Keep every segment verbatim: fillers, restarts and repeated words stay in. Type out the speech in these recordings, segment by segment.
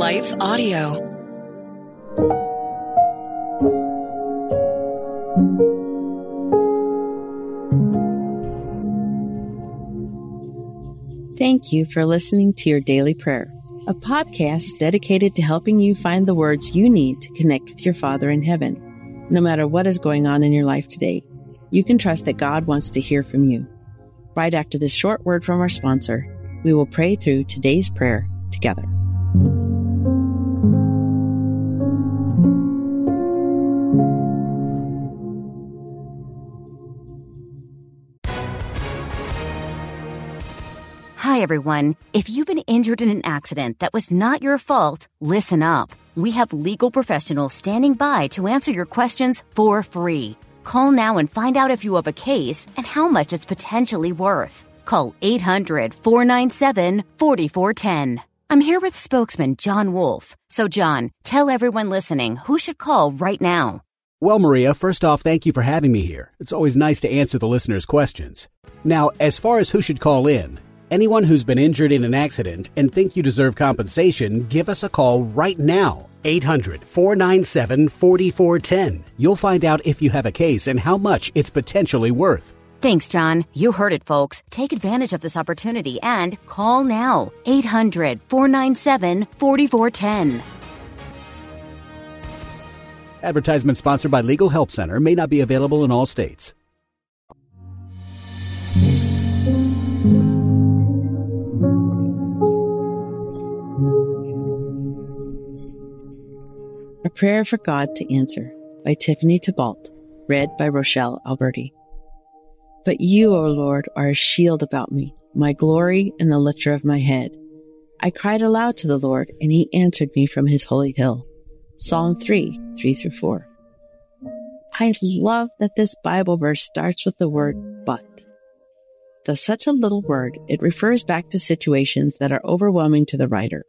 Life Audio. Thank you for listening to Your Daily Prayer, a podcast dedicated to helping you find the words you need to connect with your Father in heaven. No matter what is going on in your life today, you can trust that God wants to hear from you. Right after this short word from our sponsor, we will pray through today's prayer together. Hi, everyone. If you've been injured in an accident that was not your fault, listen up. We have legal professionals standing by to answer your questions for free. Call now and find out if you have a case and how much it's potentially worth. Call eight hundred, four nine seven, four four one zero. I'm here with spokesman John Wolf. So, John, tell everyone listening who should call right now. Well, Maria, first off, thank you for having me here. It's always nice to answer the listeners' questions. Now, as far as who should call in, anyone who's been injured in an accident and think you deserve compensation, give us a call right now. eight hundred, four nine seven, four four one zero. You'll find out if you have a case and how much it's potentially worth. Thanks, John. You heard it, folks. Take advantage of this opportunity and call now. eight hundred, four nine seven, four four one zero. Advertisement sponsored by Legal Help Center. May not be available in all states. A Prayer for God to Answer by Tiffany Tybalt, read by Rochelle Alberti. But you, O Lord, are a shield about me, my glory and the lifter of my head. I cried aloud to the Lord, and he answered me from his holy hill. Psalm three, three through four. I love that this Bible verse starts with the word but. Though such a little word, it refers back to situations that are overwhelming to the writer,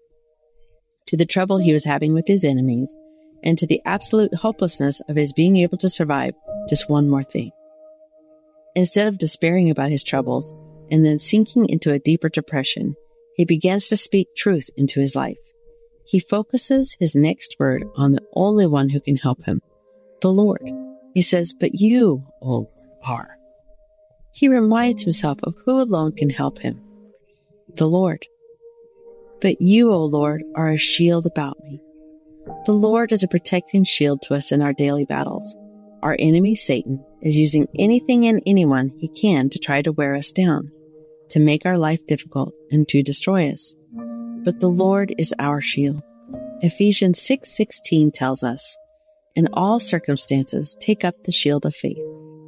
to the trouble he was having with his enemies, and to the absolute hopelessness of his being able to survive just one more thing. Instead of despairing about his troubles and then sinking into a deeper depression, he begins to speak truth into his life. He focuses his next word on the only one who can help him, the Lord. He says, but you, O Lord, are. He reminds himself of who alone can help him, the Lord. But you, O Lord, are a shield about me. The Lord is a protecting shield to us in our daily battles. Our enemy, Satan, is using anything and anyone he can to try to wear us down, to make our life difficult, and to destroy us. But the Lord is our shield. Ephesians six sixteen tells us, in all circumstances, take up the shield of faith.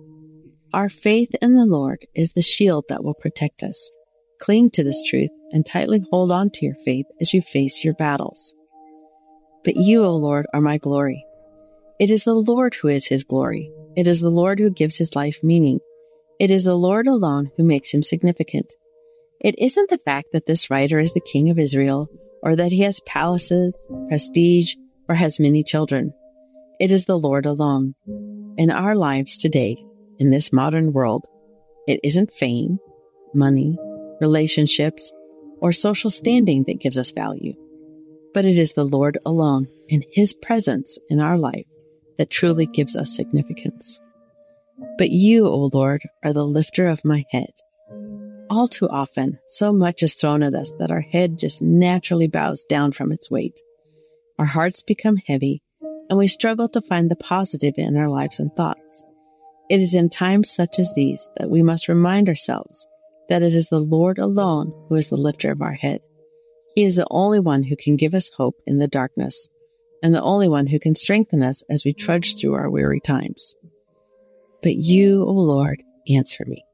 Our faith in the Lord is the shield that will protect us. Cling to this truth and tightly hold on to your faith as you face your battles. But you, O Lord, are my glory. It is the Lord who is his glory. It is the Lord who gives his life meaning. It is the Lord alone who makes him significant. It isn't the fact that this writer is the king of Israel, or that he has palaces, prestige, or has many children. It is the Lord alone. In our lives today, in this modern world, it isn't fame, money, relationships, or social standing that gives us value. But it is the Lord alone and his presence in our life that truly gives us significance. But you, O Lord, are the lifter of my head. All too often, so much is thrown at us that our head just naturally bows down from its weight. Our hearts become heavy, and we struggle to find the positive in our lives and thoughts. It is in times such as these that we must remind ourselves that it is the Lord alone who is the lifter of our head. He is the only one who can give us hope in the darkness, and the only one who can strengthen us as we trudge through our weary times. But you, O Lord, answer me.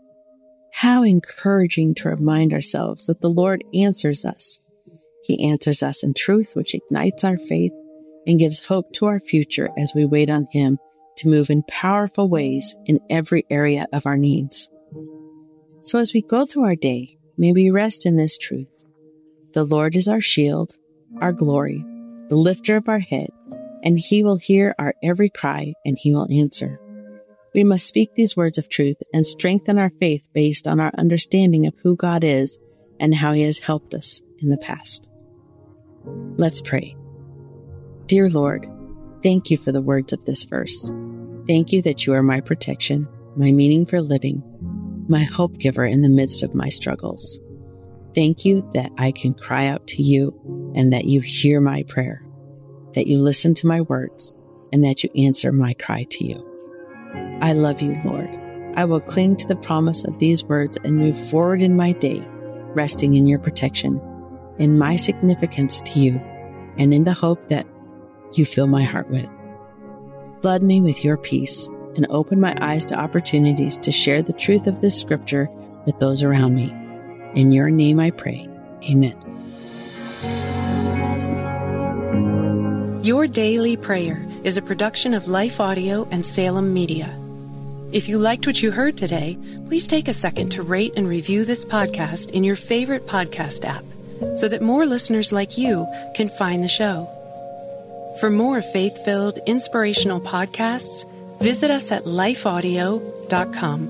How encouraging to remind ourselves that the Lord answers us. He answers us in truth, which ignites our faith and gives hope to our future as we wait on him to move in powerful ways in every area of our needs. So as we go through our day, may we rest in this truth. The Lord is our shield, our glory, the lifter of our head, and he will hear our every cry and he will answer. We must speak these words of truth and strengthen our faith based on our understanding of who God is and how he has helped us in the past. Let's pray. Dear Lord, thank you for the words of this verse. Thank you that you are my protection, my meaning for living, my hope giver in the midst of my struggles. Thank you that I can cry out to you and that you hear my prayer, that you listen to my words, and that you answer my cry to you. I love you, Lord. I will cling to the promise of these words and move forward in my day, resting in your protection, in my significance to you, and in the hope that you fill my heart with. Flood me with your peace and open my eyes to opportunities to share the truth of this scripture with those around me. In your name I pray. Amen. Your Daily Prayer is a production of Life Audio and Salem Media. If you liked what you heard today, please take a second to rate and review this podcast in your favorite podcast app so that more listeners like you can find the show. For more faith-filled, inspirational podcasts, visit us at life audio dot com.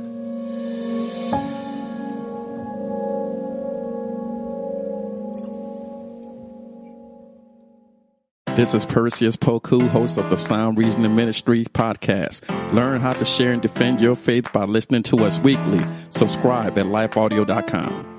This is Perseus Poku, host of the Sound Reasoning Ministry podcast. Learn how to share and defend your faith by listening to us weekly. Subscribe at life audio dot com.